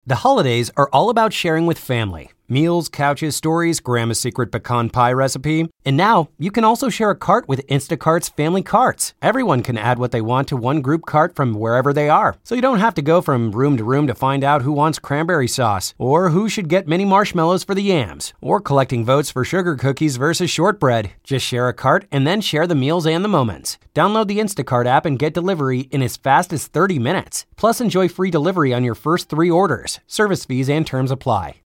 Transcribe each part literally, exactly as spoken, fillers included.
The holidays are all about sharing with family. Meals, couches, stories, Grandma's secret pecan pie recipe. And now, you can also share a cart with Instacart's Family Carts. Everyone can add what they want to one group cart from wherever they are. So you don't have to go from room to room to find out who wants cranberry sauce, or who should get mini marshmallows for the yams, or collecting votes for sugar cookies versus shortbread. Just share a cart and then share the meals and the moments. Download the Instacart app and get delivery in as fast as thirty minutes. Plus, enjoy free delivery on your first three orders. Service fees and terms apply.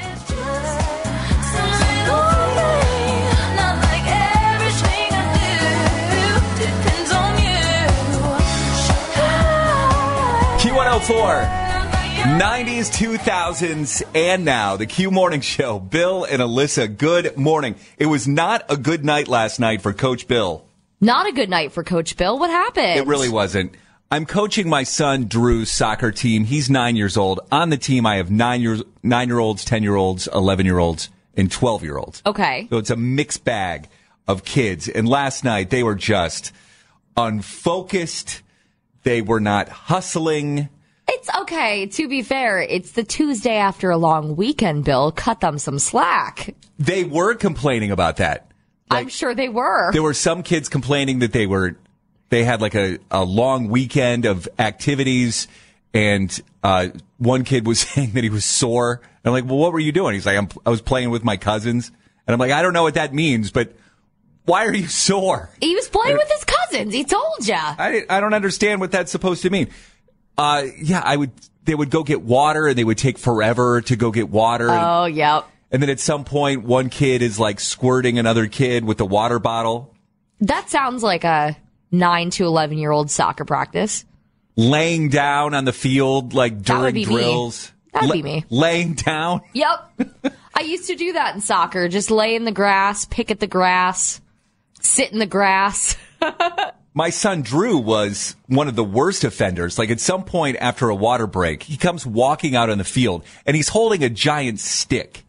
Q one oh four, nineties, two thousands, and now, the Q Morning Show. Bill and Alyssa, good morning. It was not a good night last night for Coach Bill. Not a good night for Coach Bill. What happened? It really wasn't. I'm coaching my son Drew's soccer team. He's nine years old. On the team, I have nine years, nine-year-olds, ten-year-olds, eleven-year-olds, and twelve-year-olds. Okay. So it's a mixed bag of kids. And last night, they were just unfocused. They were not hustling. It's okay. To be fair, it's the Tuesday after a long weekend, Bill. Cut them some slack. They were complaining about that. Like, I'm sure they were. There were some kids complaining that they were, they had like a, a long weekend of activities, and uh, one kid was saying that he was sore. And I'm like, well, what were you doing? He's like, I'm, I was playing with my cousins. And I'm like, I don't know what that means, but why are you sore? He was playing with his cousins. He told ya. I, I don't understand what that's supposed to mean. Uh, yeah, I would, they would go get water, and they would take forever to go get water. Oh, and, yep. And then at some point, one kid is like squirting another kid with the water bottle. That sounds like a nine to eleven year old soccer practice. Laying down on the field, like during be drills. Me. That'd La- be me. Laying down. Yep. I used to do that in soccer. Just lay in the grass, pick at the grass, sit in the grass. My son Drew was one of the worst offenders. Like at some point after a water break, he comes walking out on the field and he's holding a giant stick.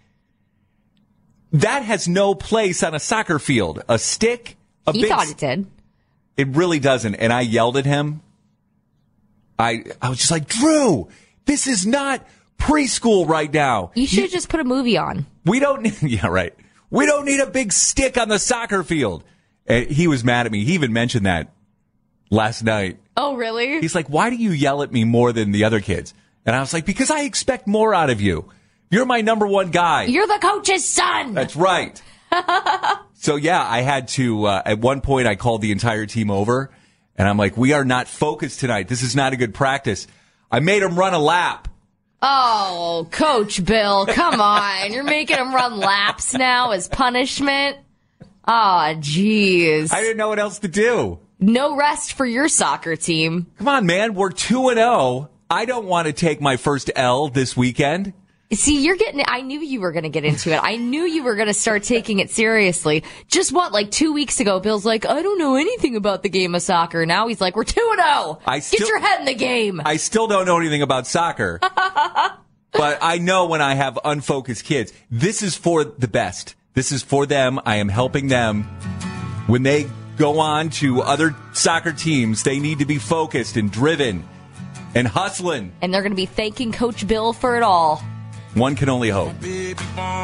That has no place on a soccer field. A stick, a He big thought it did. It really doesn't. And I yelled at him. I I was just like, Drew, this is not preschool right now. You should have just put a movie on. We don't need, yeah, right. We don't need a big stick on the soccer field. And he was mad at me. He even mentioned that last night. Oh, really? He's like, why do you yell at me more than the other kids? And I was like, because I expect more out of you. You're my number one guy. You're the coach's son. That's right. So, yeah, I had to, uh, at one point, I called the entire team over. And I'm like, we are not focused tonight. This is not a good practice. I made him run a lap. Oh, Coach Bill, come on. You're making him run laps now as punishment? Oh, jeez. I didn't know what else to do. No rest for your soccer team. Come on, man. We're two and oh. I don't want to take my first L this weekend. See, you're getting, I knew you were going to get into it. I knew you were going to start taking it seriously. Just what, like two weeks ago, Bill's like, I don't know anything about the game of soccer. Now he's like, we're two and oh. Get your head in the game. I still don't know anything about soccer. But I know when I have unfocused kids, this is for the best. This is for them. I am helping them. When they go on to other soccer teams, they need to be focused and driven and hustling. And they're going to be thanking Coach Bill for it all. One can only hope. Big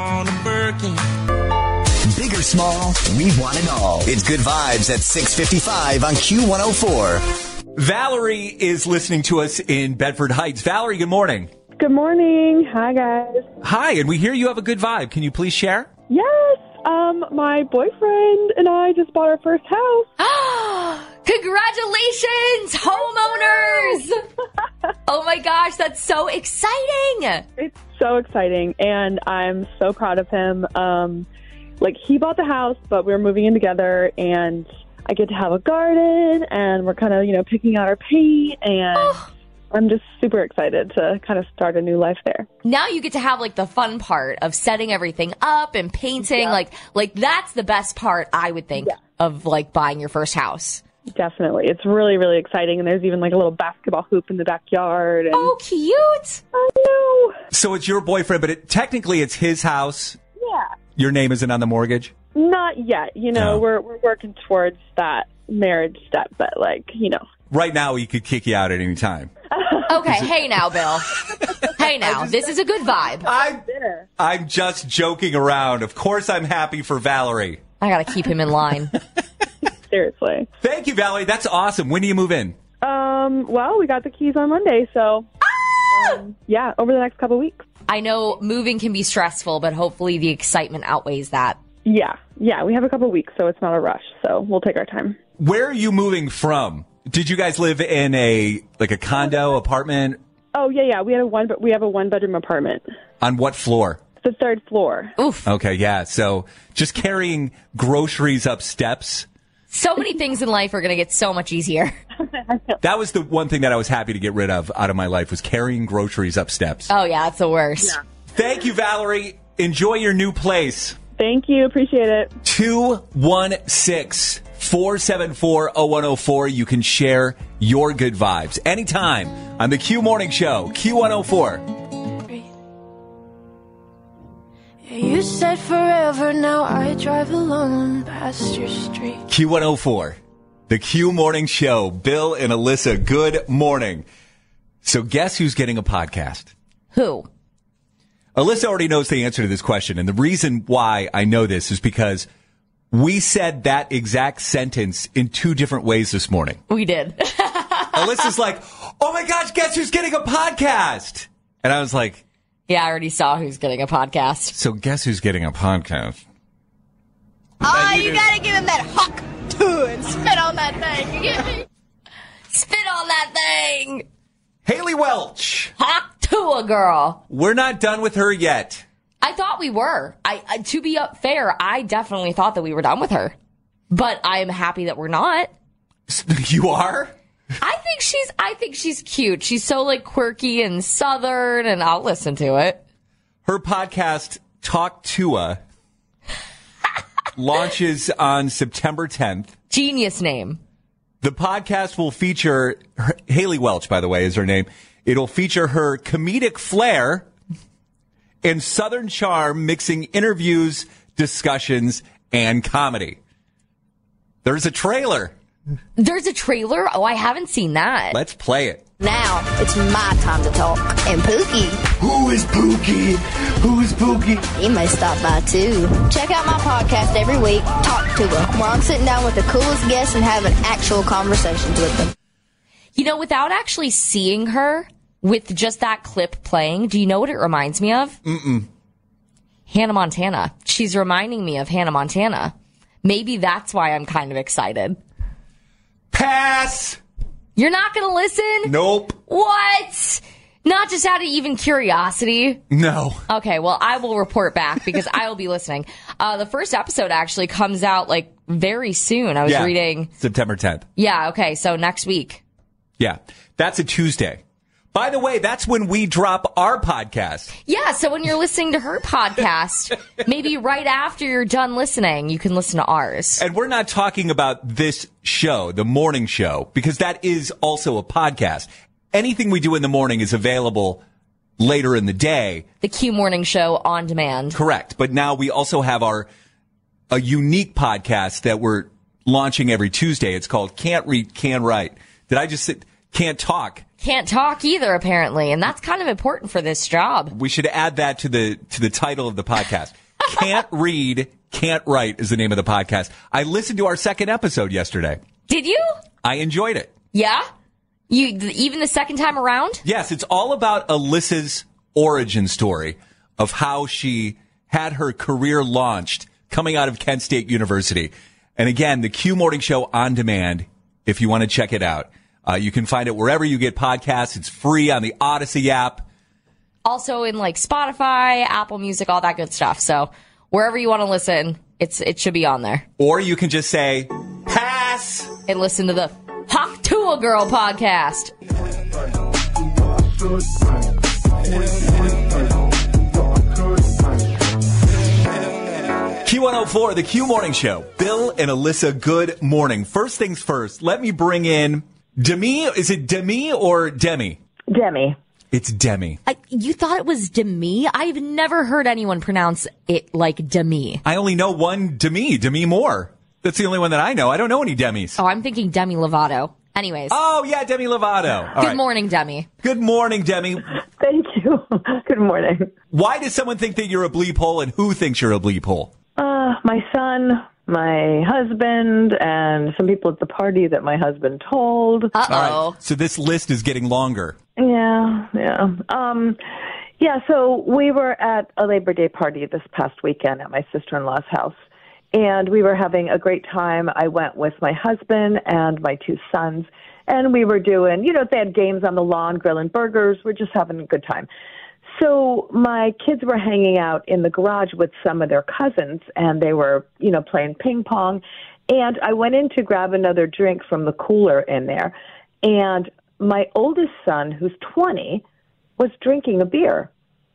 or small, we want it all. It's Good Vibes at six fifty-five on Q one oh four. Valerie is listening to us in Bedford Heights. Valerie, good morning. Good morning. Hi, guys. Hi, and we hear you have a good vibe. Can you please share? Yes. Um, my boyfriend and I just bought our first house. Congratulations, homeowners! Oh my gosh, that's so exciting! It's so exciting, and I'm so proud of him. Um, like, he bought the house, but we were moving in together, and I get to have a garden, and we're kind of, you know, picking out our paint, and oh. I'm just super excited to kind of start a new life there. Now you get to have, like, the fun part of setting everything up and painting. Yeah. Like, like that's the best part, I would think, yeah. of, like, buying your first house. Definitely. It's really, really exciting. And there's even like a little basketball hoop in the backyard. And oh, cute. I know. So it's your boyfriend, but it, technically it's his house. Yeah. Your name isn't on the mortgage? Not yet. You know, no. we're we're working towards that marriage step, but like, you know. Right now he could kick you out at any time. Okay. Hey now, Bill. Hey Hey, now, just, this is a good vibe. I'm, I'm just joking around. Of course I'm happy for Valerie. I got to keep him in line. Seriously. Thank you, Valerie. That's awesome. When do you move in? Um. Well, we got the keys on Monday, so ah! um, yeah, over the next couple of weeks. I know moving can be stressful, but hopefully the excitement outweighs that. Yeah, yeah, we have a couple of weeks, so it's not a rush, so we'll take our time. Where are you moving from? Did you guys live in a, like a condo, apartment? Oh, yeah, yeah, we had a one, but we have a one-bedroom apartment. On what floor? The third floor. Oof. Okay, yeah, so just carrying groceries up steps. So many things in life are going to get so much easier. That was the one thing that I was happy to get rid of out of my life was carrying groceries up steps. Oh, yeah, it's the worst. Yeah. Thank you, Valerie. Enjoy your new place. Thank you. Appreciate it. two one six, four seven four, zero one zero four. You can share your good vibes anytime on the Q Morning Show, Q one oh four. You said forever, now I drive alone past your street. Q one oh four, the Q Morning Show. Bill and Alyssa, good morning. So guess who's getting a podcast? Who? Alyssa already knows the answer to this question, and the reason why I know this is because we said that exact sentence in two different ways this morning. We did. Alyssa's like, oh my gosh, guess who's getting a podcast? And I was like, yeah, I already saw who's getting a podcast. so guess who's getting a podcast? Oh, you, you gotta give him that hawk too and spit on that thing. You get me? Spit on that thing. Haley Welch. Hawk to a girl. We're not done with her yet. I thought we were. I, I to be up fair, I definitely thought that we were done with her. But I am happy that we're not. You are? I think she's I think she's cute. She's so like quirky and southern, and I'll listen to it. Her podcast, Talk Tua, launches on September tenth. Genius name. The podcast will feature her, Haley Welch, by the way, is her name. It'll feature her comedic flair and southern charm, mixing interviews, discussions, and comedy. There's a trailer. There's a trailer? Oh, I haven't seen that. Let's play it. Now it's my time to talk. And Pookie. Who is Pookie? Who is Pookie? He may stop by too. Check out my podcast every week, Talk to Her, where I'm sitting down with the coolest guests and having actual conversations with them. You know, without actually seeing her, with just that clip playing, do you know what it reminds me of? Mm-mm. Hannah Montana. She's reminding me of Hannah Montana. Maybe that's why I'm kind of excited. Pass! You're not going to listen? Nope. What? Not just out of even curiosity? No. Okay, well, I will report back because I will be listening. Uh, the first episode actually comes out, like, very soon. I was yeah, reading... September tenth. Yeah, okay, so next week. Yeah, that's a Tuesday. By the way, that's when we drop our podcast. Yeah, so when you're listening to her podcast, maybe right after you're done listening, you can listen to ours. And we're not talking about this show, the morning show, because that is also a podcast. Anything we do in the morning is available later in the day. The Q Morning Show on demand. Correct. But now we also have our a unique podcast that we're launching every Tuesday. It's called Can't Read, Can't Write. Did I just say can't talk? Can't talk either, apparently, and that's kind of important for this job. We should add that to the to the title of the podcast. Can't Read, Can't Write is the name of the podcast. I listened to our second episode yesterday. Did you? I enjoyed it. Yeah? You even the second time around? Yes, it's all about Alyssa's origin story of how she had her career launched coming out of Kent State University. And again, the Q Morning Show on demand, if you want to check it out. Uh, you can find it wherever you get podcasts. It's free on the Odyssey app. Also in like Spotify, Apple Music, all that good stuff. So wherever you want to listen, it's it should be on there. Or you can just say, pass! And listen to the Hawk to a Girl podcast. Q one oh four, the Q Morning Show. Bill and Alyssa, good morning. First things first, let me bring in Demi. Is it Demi or Demi? Demi. It's Demi. I, you thought it was Demi? I've never heard anyone pronounce it like Demi. I only know one Demi, Demi Moore. That's the only one that I know. I don't know any Demis. Oh, I'm thinking Demi Lovato. Anyways. Oh, yeah, Demi Lovato. All Good right. morning, Demi. Good morning, Demi. Thank you. you. Good morning. Why does someone think that you're a bleep hole, and who thinks you're a bleep hole? Uh, my son, my husband, and some people at the party that my husband told. Uh-oh. All right, so this list is getting longer. Yeah, yeah. Um, yeah, so we were at a Labor Day party this past weekend at my sister-in-law's house, and we were having a great time. I went with my husband and my two sons, and we were doing, you know, they had games on the lawn, grilling burgers. We're just having a good time. So my kids were hanging out in the garage with some of their cousins, and they were, you know, playing ping pong. And I went in to grab another drink from the cooler in there, and my oldest son, who's twenty, was drinking a beer.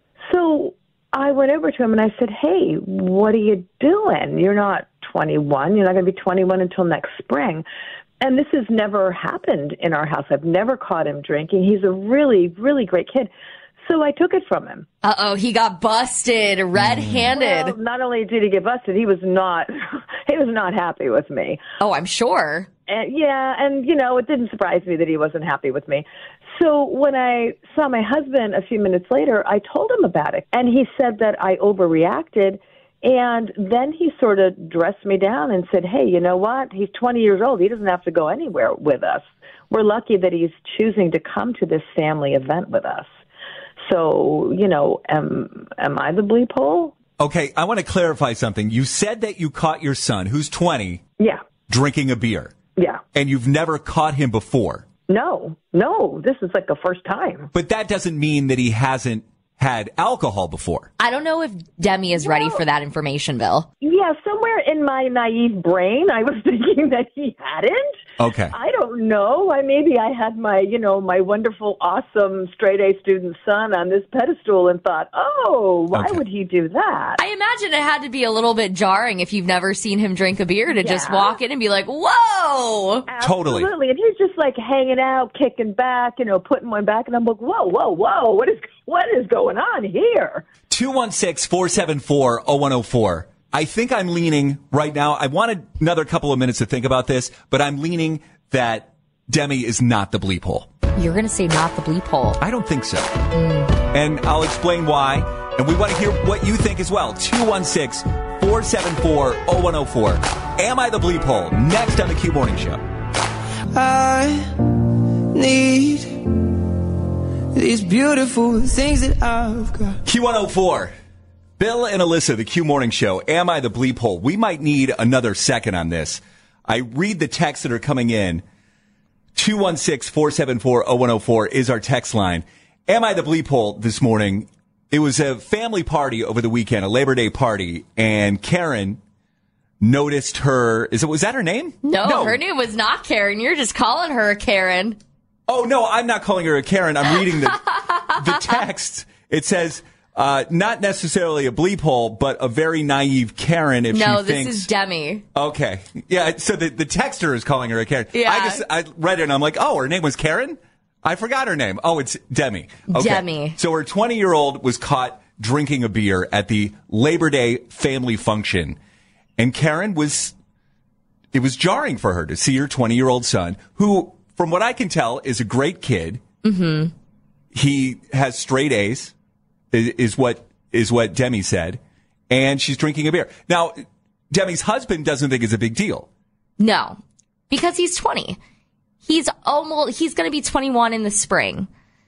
So I went over to him and I said, hey, what are you doing? You're not twenty-one. You're not going to be twenty-one until next spring. And this has never happened in our house. I've never caught him drinking. He's a really, really great kid. So I took it from him. Uh-oh, he got busted red-handed. Well, not only did he get busted, he was not he was not happy with me. Oh, I'm sure. And yeah, and, you know, it didn't surprise me that he wasn't happy with me. So when I saw my husband a few minutes later, I told him about it. And he said that I overreacted. And then he sort of dressed me down and said, hey, you know what? He's twenty years old. He doesn't have to go anywhere with us. We're lucky that he's choosing to come to this family event with us. So, you know, am, am I the bleep hole? Okay, I want to clarify something. You said that you caught your son, who's twenty, yeah, drinking a beer. Yeah. And you've never caught him before. No, no, this is like the first time. But that doesn't mean that he hasn't had alcohol before. I don't know if Demi is ready for that information, Bill. Yeah, somewhere in my naive brain, I was thinking that he hadn't. Okay. I don't know. I maybe I had my, you know, my wonderful, awesome straight A student son on this pedestal and thought, oh, why okay. would he do that? I imagine it had to be a little bit jarring if you've never seen him drink a beer to Yeah. just walk in and be like, whoa. Totally. Absolutely. And he's just like hanging out, kicking back, you know, putting one back. And I'm like, whoa, whoa, whoa. What is, what is going on here? two one six, four seven four, zero one zero four. I think I'm leaning right now. I wanted another couple of minutes to think about this, but I'm leaning that Demi is not the bleep hole. You're going to say not the bleep hole. I don't think so. Mm. And I'll explain why. And we want to hear what you think as well. two one six, four seven four, zero one zero four. Am I the bleep hole? Next on the Q Morning Show. I need these beautiful things that I've got. Q one oh four. Bill and Alyssa, the Q Morning Show. Am I the bleep hole? We might need another second on this. I read the texts that are coming in. two one six, four seven four, zero one zero four is our text line. Am I the bleep hole this morning? It was a family party over the weekend, a Labor Day party, and Karen noticed her. Is it, was that her name? No, no, her name was not Karen. You're just calling her a Karen. Oh, no, I'm not calling her a Karen. I'm reading the, the text. It says, uh, not necessarily a bleep hole, but a very naive Karen if no, she thinks... No, thinks... this is Demi. Okay. Yeah, so the, the texter is calling her a Karen. Yeah. I just, I read it and I'm like, oh, her name was Karen? I forgot her name. Oh, it's Demi. Okay. Demi. So her twenty-year-old was caught drinking a beer at the Labor Day family function. And Karen was... It was jarring for her to see her twenty-year-old son, who... From what I can tell, is a great kid. Mm-hmm. He has straight A's, is, is what is what Demi said, and she's drinking a beer. Now, Demi's husband doesn't think it's a big deal. No, because he's twenty. He's almost he's going to be twenty-one in the spring.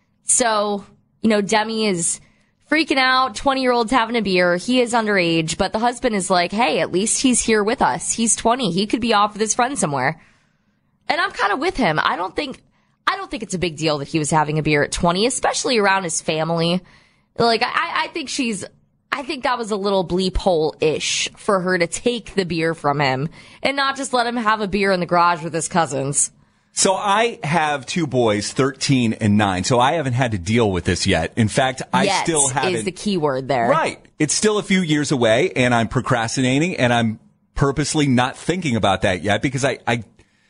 So, you know, Demi is freaking out. twenty-year-old's having a beer. He is underage, but the husband is like, hey, at least he's here with us. He's twenty. He could be off with his friend somewhere. And I'm kind of with him. I don't think, I don't think it's a big deal that he was having a beer at twenty, especially around his family. Like, I, I think she's, I think that was a little bleep hole-ish for her to take the beer from him and not just let him have a beer in the garage with his cousins. So I have two boys, thirteen and nine, so I haven't had to deal with this yet. In fact, I Yet still haven't. is the key word there. Right. It's still a few years away, and I'm procrastinating, and I'm purposely not thinking about that yet because I, I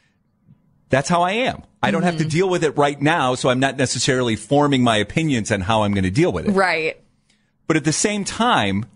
that's how I am. I don't mm-hmm. have to deal with it right now, so I'm not necessarily forming my opinions on how I'm going to deal with it. Right. But at the same time,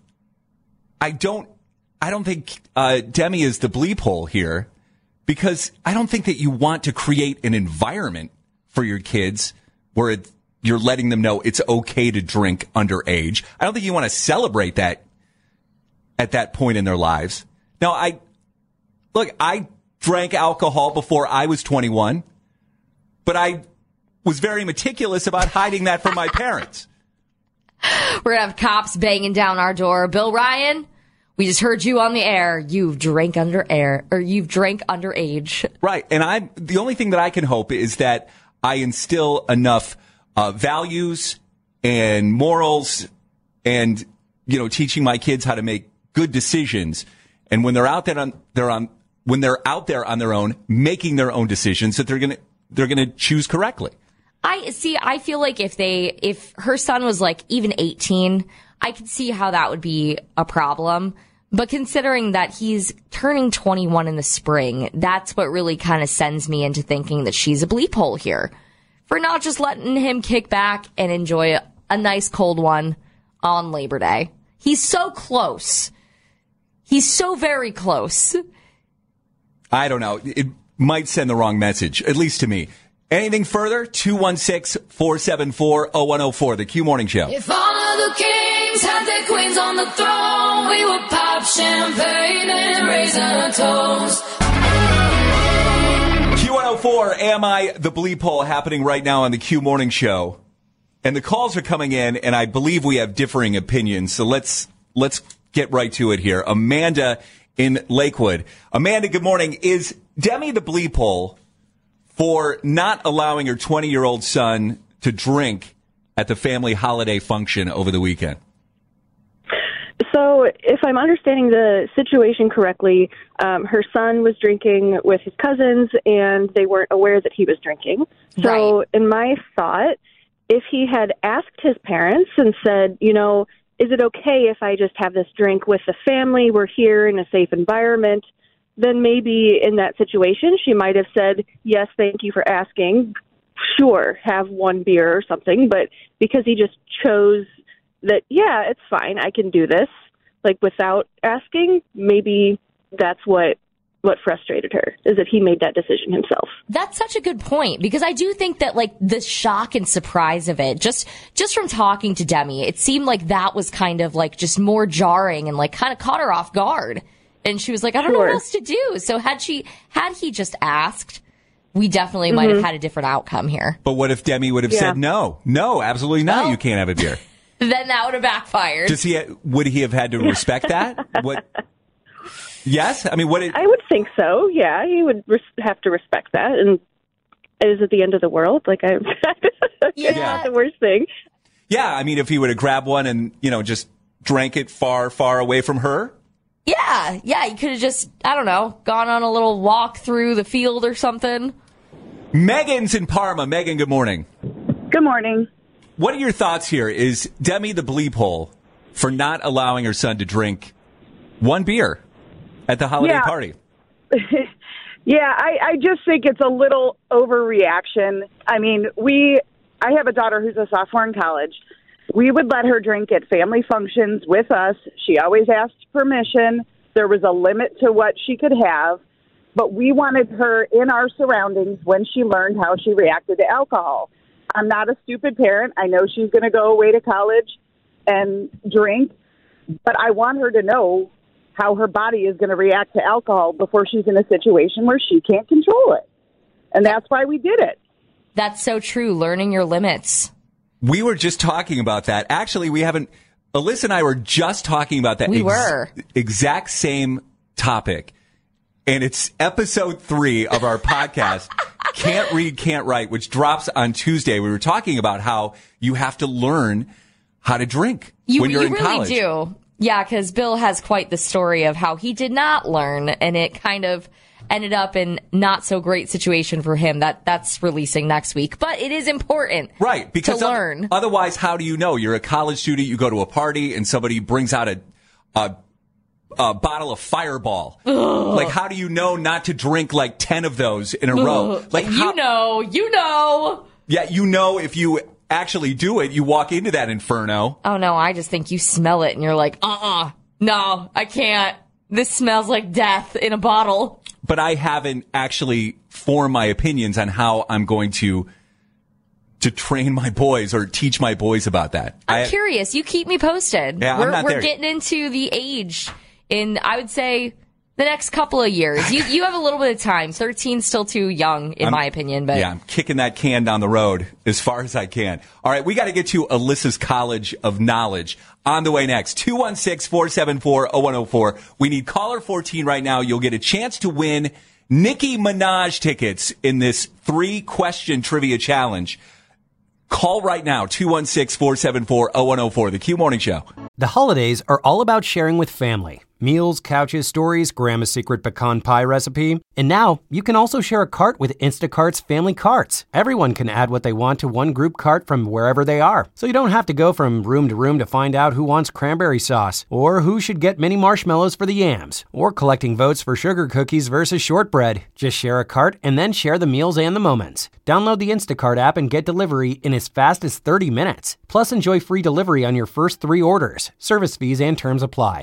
I don't, I don't think uh, Demi is the bleep hole here because I don't think that you want to create an environment for your kids where it, you're letting them know it's okay to drink underage. I don't think you want to celebrate that at that point in their lives. Now, I look, I drank alcohol before I was twenty-one, but I was very meticulous about hiding that from my parents. We're going to have cops banging down our door. Bill Ryan, we just heard you on the air. You've drank under air, or you've drank underage. Right. And I, the only thing that I can hope is that I instill enough uh, values and morals and, you know, teaching my kids how to make good decisions. And when they're out there on, they're on, when they're out there on their own, making their own decisions, that they're going to, they're going to choose correctly. I see. I feel like if they, if her son was like even eighteen, I could see how that would be a problem. But considering that he's turning twenty-one in the spring, that's what really kind of sends me into thinking that she's a bleep hole here for not just letting him kick back and enjoy a, a nice cold one on Labor Day. He's so close. He's so very close. I don't know. It might send the wrong message, at least to me. Anything further? two one six, four seven four, zero one zero four, the Q Morning Show. If all of the kings had their queens on the throne, we would pop champagne and raise our toast. Q one oh four, Am I the Bleep Hole, happening right now on the Q Morning Show. And the calls are coming in, and I believe we have differing opinions. So let's let's get right to it here. Amanda in Lakewood. Amanda, good morning. Is Demi the Bleep Hole for not allowing her twenty-year-old son to drink at the family holiday function over the weekend? So if I'm understanding the situation correctly, um, her son was drinking with his cousins, and they weren't aware that he was drinking. So Right. in my thought, if he had asked his parents and said, you know, is it okay if I just have this drink with the family? We're here in a safe environment. Then maybe in that situation, she might have said, yes, thank you for asking. Sure, have one beer or something. But because he just chose that, yeah, it's fine, I can do this, like without asking, maybe that's what what frustrated her, is that he made that decision himself. That's such a good point, because I do think that like the shock and surprise of it, just just from talking to Demi, it seemed like that was kind of like just more jarring and like kind of caught her off guard. And she was like, I don't Sure. know what else to do. So had she, had he just asked, we definitely might Mm-hmm. have had a different outcome here. But what if Demi would have Yeah. said no? No, absolutely not. Well- You can't have a beer. Then that would have backfired. Does he? Would he have had to respect that? What? Yes, I mean, what? It, I would think so, yeah. He would res- have to respect that. And is it the end of the world? Like, I, it's Yeah. not the worst thing. yeah, I mean, if he would have grabbed one and, you know, just drank it far, far away from her. Yeah, yeah, you could have just, I don't know, gone on a little walk through the field or something. Megan's in Parma. Megan, good morning. Good morning. What are your thoughts here? Is Demi the bleep hole for not allowing her son to drink one beer at the holiday Yeah. party? Yeah, I, I just think it's a little overreaction. I mean, we, I have a daughter who's a sophomore in college. We would let her drink at family functions with us. She always asked permission. There was a limit to what she could have, but we wanted her in our surroundings when she learned how she reacted to alcohol. I'm not a stupid parent. I know she's going to go away to college and drink, but I want her to know how her body is going to react to alcohol before she's in a situation where she can't control it. And that's why we did it. That's so true, learning your limits. We were just talking about that. Actually, we haven't. Alyssa and I were just talking about that We were. exact same topic. And it's episode three of our podcast, Can't Read, Can't Write, which drops on Tuesday. We were talking about how you have to learn how to drink You, when you're you in really college. do. Yeah, because Bill has quite the story of how he did not learn, and it kind of ended up in not so great situation for him. That that's releasing next week, but it is important, Right, because to oth- learn. otherwise, how do you know? You're a college student, you go to a party, and somebody brings out a a, a bottle of Fireball. Like, how do you know not to drink like ten of those in a row? Like, you how, know, you know. yeah, you know if you actually do it, you walk into that inferno. Oh no, I just think you smell it and you're like, uh-uh, no, I can't. This smells like death in a bottle. But I haven't actually formed my opinions on how I'm going to to train my boys or teach my boys about that. I'm I, curious. You keep me posted. Yeah, we're I'm not we're there. getting into the age in, I would say, the next couple of years. You you have a little bit of time. thirteen's still too young, in I'm, my opinion. But yeah, I'm kicking that can down the road as far as I can. All right, we got to get to Alyssa's College of Knowledge on the way next. two one six, four seven four, zero one zero four. We need caller fourteen right now. You'll get a chance to win Nicki Minaj tickets in this three-question trivia challenge. Call right now, two one six, four seven four, zero one zero four, the Q Morning Show. The holidays are all about sharing with family. Meals, couches, stories, Grandma's secret pecan pie recipe. And now, you can also share a cart with Instacart's family carts. Everyone can add what they want to one group cart from wherever they are. So you don't have to go from room to room to find out who wants cranberry sauce, or who should get mini marshmallows for the yams, or collecting votes for sugar cookies versus shortbread. Just share a cart and then share the meals and the moments. Download the Instacart app and get delivery in as fast as thirty minutes. Plus, enjoy free delivery on your first three orders. Service fees and terms apply.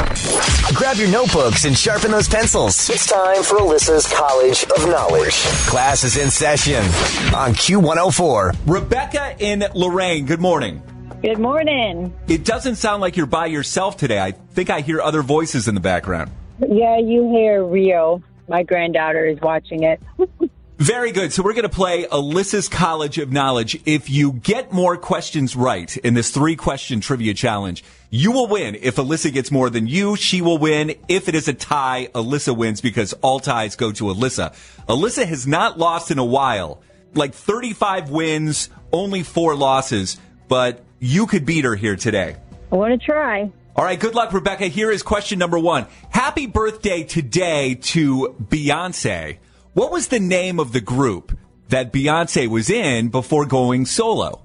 Grab your notebooks and sharpen those pencils. It's time for Alyssa's College of Knowledge. Class is in session on Q one oh four. Rebecca in Lorraine, good morning. Good morning. It doesn't sound like you're by yourself today. I think I hear other voices in the background. Yeah, you hear Rio. My granddaughter is watching it. Very good. So we're going to play Alyssa's College of Knowledge. If you get more questions right in this three-question trivia challenge, you will win. If Alyssa gets more than you, she will win. If it is a tie, Alyssa wins because all ties go to Alyssa. Alyssa has not lost in a while. Like thirty-five wins, only four losses. But you could beat her here today. I want to try. All right, good luck, Rebecca. Here is question number one. Happy birthday today to Beyonce. What was the name of the group that Beyonce was in before going solo?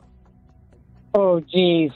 Oh, geez.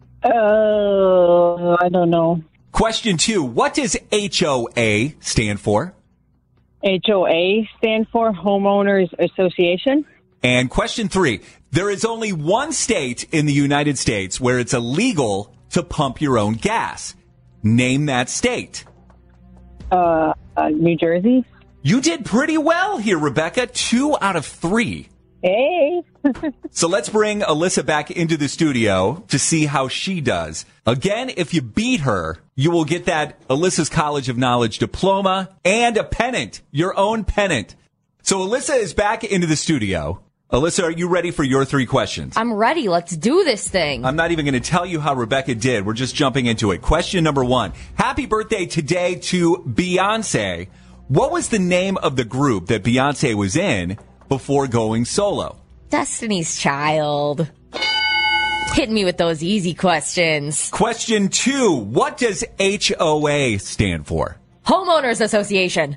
Uh, I don't know. Question two. What does H O A stand for? H O A stand for Homeowners Association. And question three. There is only one state in the United States where it's illegal to pump your own gas. Name that state. Uh, uh New Jersey. You did pretty well here, Rebecca. Two out of three. Hey. So let's bring Alyssa back into the studio to see how she does. Again, if you beat her, you will get that Alyssa's College of Knowledge diploma and a pennant, your own pennant. So Alyssa is back into the studio. Alyssa, are you ready for your three questions? I'm ready. Let's do this thing. I'm not even going to tell you how Rebecca did. We're just jumping into it. Question number one. Happy birthday today to Beyonce. What was the name of the group that Beyonce was in before going solo? Destiny's Child. Hitting me with those easy questions. Question two. What does H O A stand for? Homeowners Association.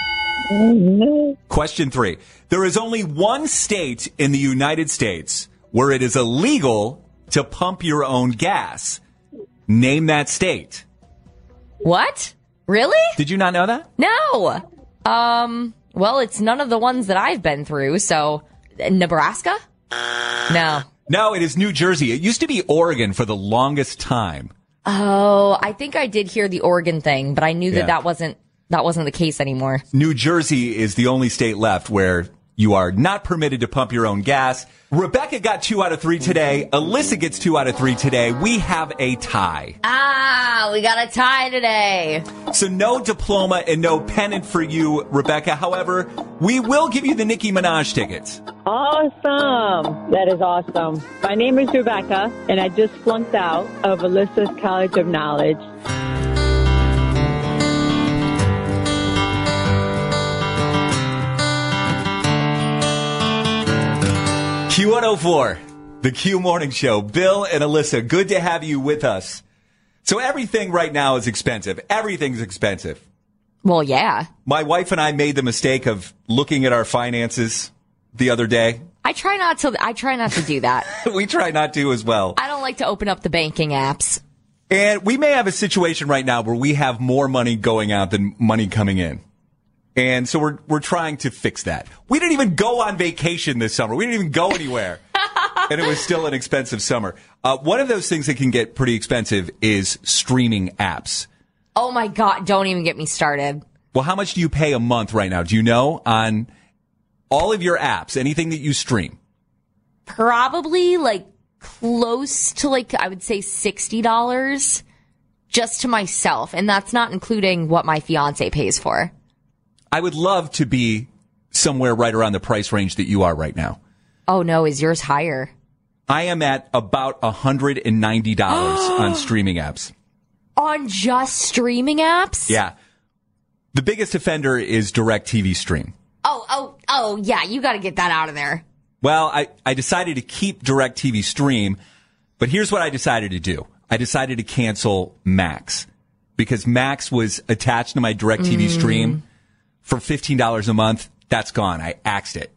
Question three. There is only one state in the United States where it is illegal to pump your own gas. Name that state. What? Really? Did you not know that? No. Um, well, it's none of the ones that I've been through, so Nebraska? No. No, it is New Jersey. It used to be Oregon for the longest time. Oh, I think I did hear the Oregon thing, but I knew that Yeah. that wasn't that wasn't the case anymore. New Jersey is the only state left where you are not permitted to pump your own gas. Rebecca got two out of three today. Alyssa gets two out of three today. We have a tie. Ah, we got a tie today. So no diploma and no pennant for you, Rebecca. However, we will give you the Nicki Minaj tickets. Awesome. That is awesome. My name is Rebecca, and I just flunked out of Alyssa's College of Knowledge. Q one oh four, the Q Morning Show. Bill and Alyssa, good to have you with us. So everything right now is expensive. Everything's expensive. Well, yeah. My wife and I made the mistake of looking at our finances the other day. I try not to I try not to do that. We try not to as well. I don't like to open up the banking apps. And we may have a situation right now where we have more money going out than money coming in. And so we're we're trying to fix that. We didn't even go on vacation this summer. We didn't even go anywhere. And it was still an expensive summer. Uh, one of those things that can get pretty expensive is streaming apps. Oh my God, don't even get me started. Well, how much do you pay a month right now? Do you know on all of your apps, anything that you stream? probably like close to like, I would say sixty dollars just to myself. And that's not including what my fiance pays for. I would love to be somewhere right around the price range that you are right now. Oh, no. Is yours higher? I am at about one hundred ninety dollars on streaming apps. On just streaming apps? Yeah. The biggest offender is DirecTV Stream. Oh, oh, oh, yeah. You got to get that out of there. Well, I, I decided to keep DirecTV Stream, but here's what I decided to do. I decided to cancel Max because Max was attached to my DirecTV mm. Stream for fifteen dollars a month. That's gone. I axed it.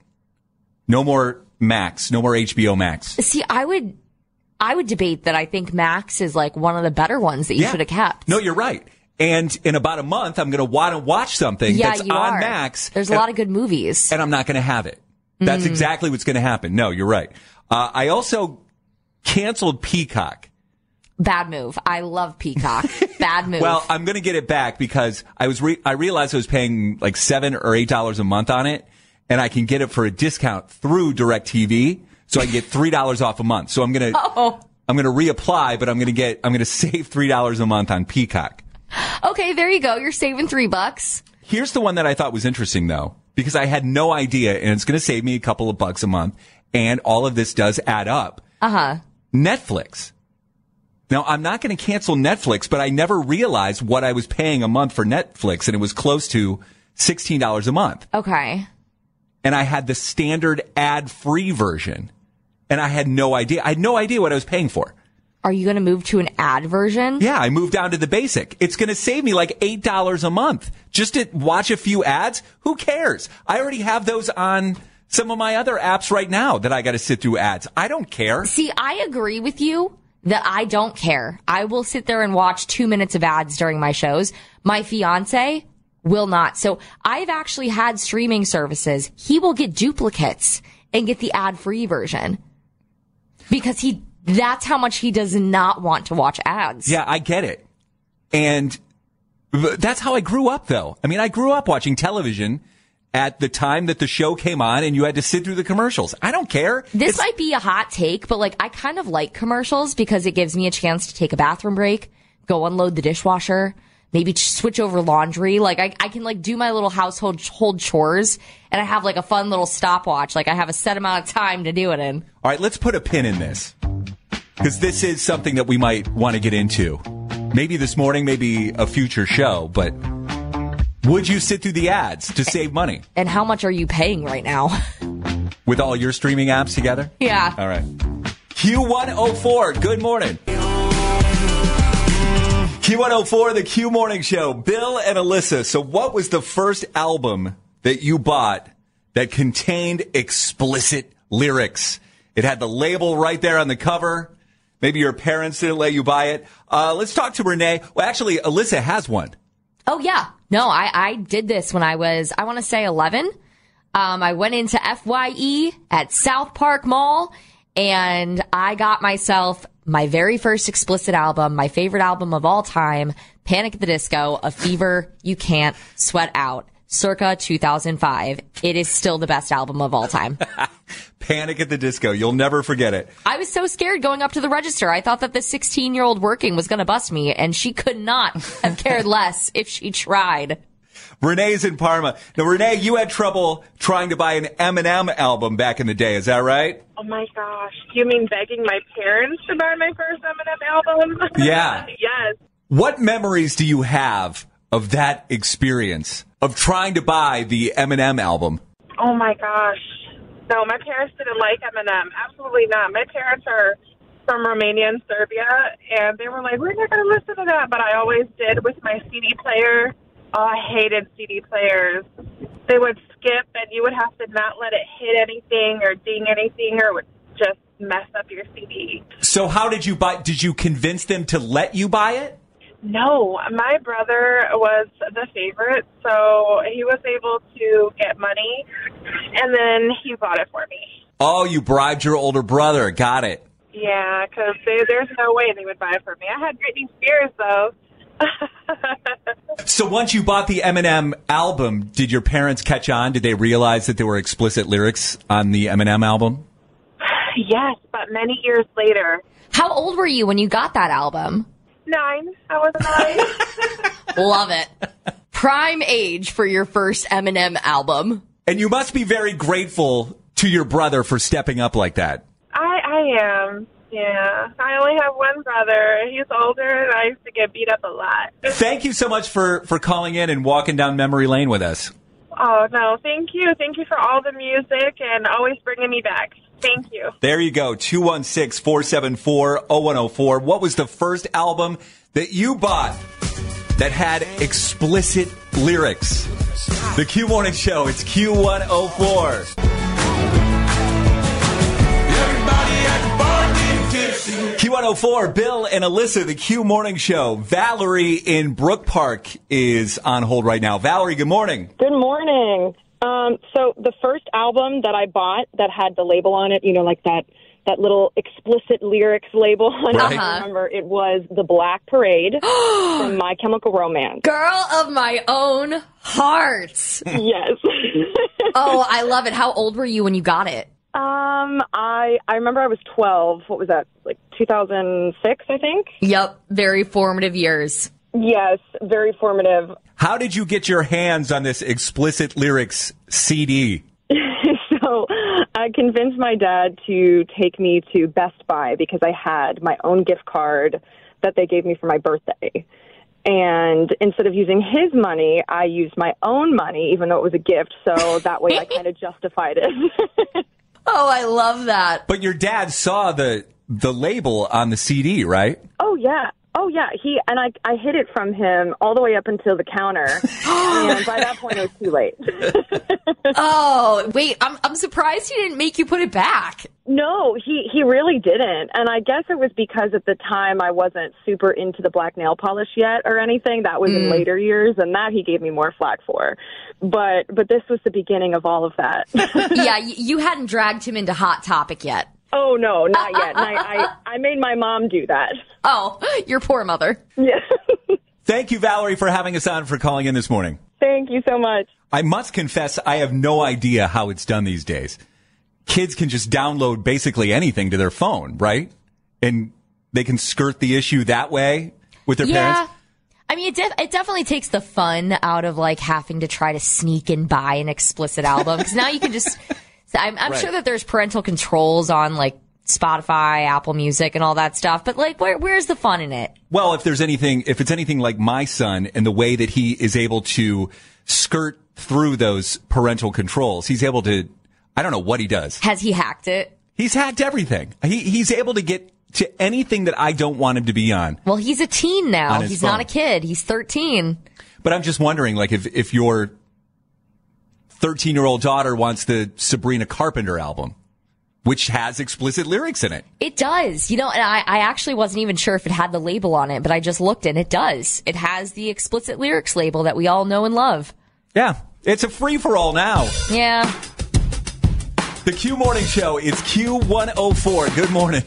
No more Max. No more H B O Max. See, I would, I would debate that I think Max is like one of the better ones that you yeah. should have kept. No, you're right. And in about a month, I'm going to want to watch something yeah, that's you on are. Max. There's a lot of good movies. And I'm not going to have it. That's mm. exactly what's going to happen. No, you're right. Uh, I also canceled Peacock. Bad move. I love Peacock. Bad move. Well, I'm going to get it back because I was re- I realized I was paying like seven or eight dollars a month on it, and I can get it for a discount through DirecTV, so I can get three dollars off a month. So I'm going to oh. I'm going to reapply, but I'm going to get I'm going to save three dollars a month on Peacock. Okay, there you go. You're saving three bucks. Here's the one that I thought was interesting, though, because I had no idea, and it's going to save me a couple of bucks a month, and all of this does add up. Uh-huh. Netflix. Now, I'm not going to cancel Netflix, but I never realized what I was paying a month for Netflix, and it was close to sixteen dollars a month. Okay. And I had the standard ad-free version, and I had no idea. I had no idea what I was paying for. Are you going to move to an ad version? Yeah, I moved down to the basic. It's going to save me like eight dollars a month just to watch a few ads. Who cares? I already have those on some of my other apps right now that I got to sit through ads. I don't care. See, I agree with you that I don't care. I will sit there and watch two minutes of ads during my shows. My fiance will not. So I've actually had streaming services. He will get duplicates and get the ad-free version because he... That's how much he does not want to watch ads. Yeah, I get it. And that's how I grew up, though. I mean, I grew up watching television at the time that the show came on and you had to sit through the commercials. I don't care. This it's- might be a hot take, but like I kind of like commercials because it gives me a chance to take a bathroom break, go unload the dishwasher, maybe switch over laundry. Like I, I can like do my little household hold chores and I have like a fun little stopwatch. Like I have a set amount of time to do it in. All right, let's put a pin in this. Because this is something that we might want to get into. Maybe this morning, maybe a future show, but would you sit through the ads to save money? And how much are you paying right now? With all your streaming apps together? Yeah. All right. Q one oh four, good morning. Q one oh four, the Q Morning Show. Bill and Alyssa. So what was the first album that you bought that contained explicit lyrics? It had the label right there on the cover. Maybe your parents didn't let you buy it. Uh, let's talk to Renee. Well, actually, Alyssa has one. Oh, yeah. No, I, I did this when I was, I want to say eleven. Um, I went into F Y E at South Park Mall, and I got myself my very first explicit album, my favorite album of all time, Panic at the Disco, A Fever You Can't Sweat Out, circa two thousand five. It is still the best album of all time. Panic at the Disco. You'll never forget it. I was so scared going up to the register. I thought that the sixteen-year-old working was going to bust me, and she could not have cared less if she tried. Renee's in Parma. Now, Renee, you had trouble trying to buy an Eminem album back in the day. Is that right? Oh, my gosh. You mean begging my parents to buy my first Eminem album? Yeah. Yes. What memories do you have of that experience of trying to buy the Eminem album? Oh, my gosh. No, my parents didn't like Eminem. Absolutely not. My parents are from Romania and Serbia, and they were like, we're not going to listen to that. But I always did with my C D player. Oh, I hated C D players. They would skip, and you would have to not let it hit anything or ding anything, or it would just mess up your C D. So how did you buy? Did you convince them to let you buy it? No, my brother was the favorite, so he was able to get money, and then he bought it for me. Oh, you bribed your older brother. Got it. Yeah, because there's no way they would buy it for me. I had Britney Spears, though. So once you bought the Eminem album, did your parents catch on? Did they realize that there were explicit lyrics on the Eminem album? Yes, but many years later. How old were you when you got that album? Nine. I was nine. Love it. Prime age for your first Eminem album. And you must be very grateful to your brother for stepping up like that. I, I am. Yeah. I only have one brother. He's older, and I used to get beat up a lot. Thank you so much for, for calling in and walking down memory lane with us. Oh, no. Thank you. Thank you for all the music and always bringing me back. Thank you. There you go. two one six, four seven four, zero one zero four. What was the first album that you bought that had explicit lyrics? The Q Morning Show. It's Q one oh four. Q one oh four, Bill and Alyssa, the Q Morning Show. Valerie in Brook Park is on hold right now. Valerie, good morning. Good morning. Um, so the first album that I bought that had the label on it, you know, like that that little explicit lyrics label on Right. it, I remember it was The Black Parade from My Chemical Romance. Girl of my own heart. Yes. Oh, I love it. How old were you when you got it? Um, I I remember I was twelve. What was that? Like two thousand six, I think? Yep. Very formative years. Yes, very formative. How did you get your hands on this explicit lyrics C D? So I convinced my dad to take me to Best Buy because I had my own gift card that they gave me for my birthday. And instead of using his money, I used my own money, even though it was a gift. So that way I kind of justified it. Oh, I love that. But your dad saw the the label on the C D, right? Oh, yeah. Oh, yeah. He and I, I hid it from him all the way up until the counter. And by that point, it was too late. Oh, wait. I'm I'm surprised he didn't make you put it back. No, he, he really didn't. And I guess it was because at the time I wasn't super into the black nail polish yet or anything. That was mm. in later years, and that he gave me more flack for. But but this was the beginning of all of that. Yeah, you hadn't dragged him into Hot Topic yet. Oh, no, not yet. And I, I, I made my mom do that. Oh, your poor mother. Yeah. Thank you, Valerie, for having us on, for calling in this morning. Thank you so much. I must confess, I have no idea how it's done these days. Kids can just download basically anything to their phone, right? And they can skirt the issue that way with their yeah. parents. I mean, it, def- it definitely takes the fun out of like having to try to sneak and buy an explicit album. Because now you can just... I'm, I'm right. sure that there's parental controls on like Spotify, Apple Music, and all that stuff. But like, where, where's the fun in it? Well, if there's anything, if it's anything like my son and the way that he is able to skirt through those parental controls, he's able to, I don't know what he does. Has he hacked it? He's hacked everything. He, he's able to get to anything that I don't want him to be on. Well, he's a teen now. He's phone. not a kid. He's thirteen. But I'm just wondering, like, if, if your thirteen-year-old daughter wants the Sabrina Carpenter album, which has explicit lyrics in it. It does. You know, and I, I actually wasn't even sure if it had the label on it, but I just looked and it does. It has the explicit lyrics label that we all know and love. Yeah. It's a free-for-all now. Yeah. The Q Morning Show. It's Q one oh four. Good morning.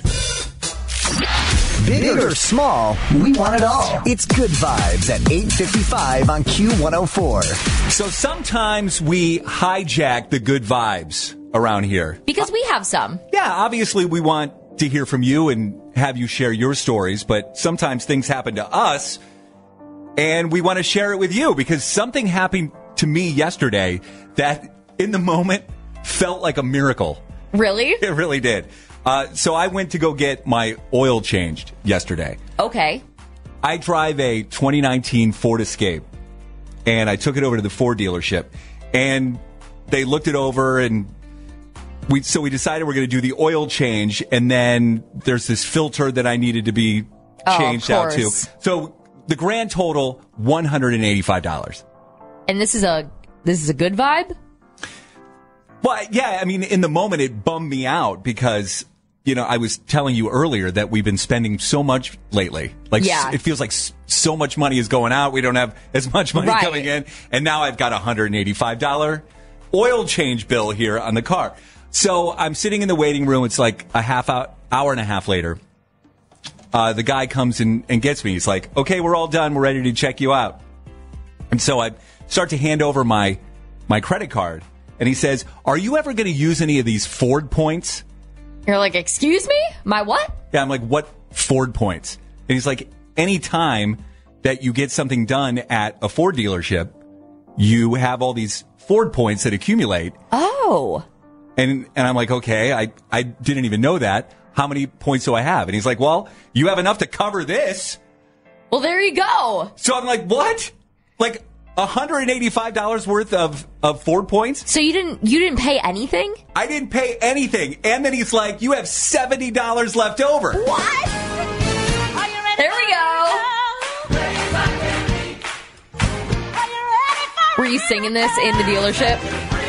Big or small, we want it all. It's Good Vibes at eight fifty-five on Q one oh four. So sometimes we hijack the good vibes around here. Because we have some. Yeah, obviously we want to hear from you and have you share your stories, but sometimes things happen to us and we want to share it with you because something happened to me yesterday that in the moment felt like a miracle. Really? It really did. Uh, so I went to go get my oil changed yesterday. Okay. I drive a twenty nineteen Ford Escape, and I took it over to the Ford dealership, and they looked it over, and we so we decided we're going to do the oil change, and then there's this filter that I needed to be changed oh, out to. So the grand total, one hundred eighty-five dollars. And this is a this is a good vibe? Well, yeah, I mean, in the moment, it bummed me out because, you know, I was telling you earlier that we've been spending so much lately. Like, yeah. It feels like so much money is going out. We don't have as much money right. coming in. And now I've got a one hundred eighty-five dollars oil change bill here on the car. So I'm sitting in the waiting room. It's like a half hour, hour and a half later. Uh, the guy comes in and gets me. He's like, okay, we're all done. We're ready to check you out. And so I start to hand over my my credit card. And he says, are you ever going to use any of these Ford points? You're like, excuse me? My what? Yeah, I'm like, what Ford points? And he's like, any time that you get something done at a Ford dealership, you have all these Ford points that accumulate. Oh. And and I'm like, okay, I, I didn't even know that. How many points do I have? And he's like, well, you have enough to cover this. Well, there you go. So I'm like, what? Like one hundred eighty-five dollars worth of, of Ford points? So you didn't you didn't pay anything? I didn't pay anything. And then he's like, you have seventy dollars left over. What? There we go. Were you singing this in the dealership?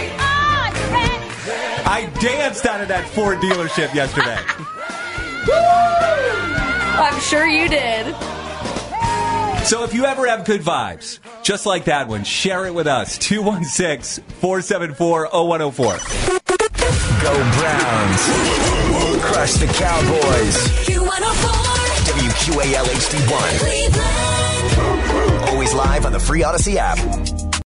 I danced out of that Ford dealership yesterday. I'm sure you did. So if you ever have good vibes, just like that one, share it with us. two one six, four seven four, zero one zero four. Go Browns. Crush the Cowboys. Q one oh four. W Q A L H D one. Always live on the free Odyssey app.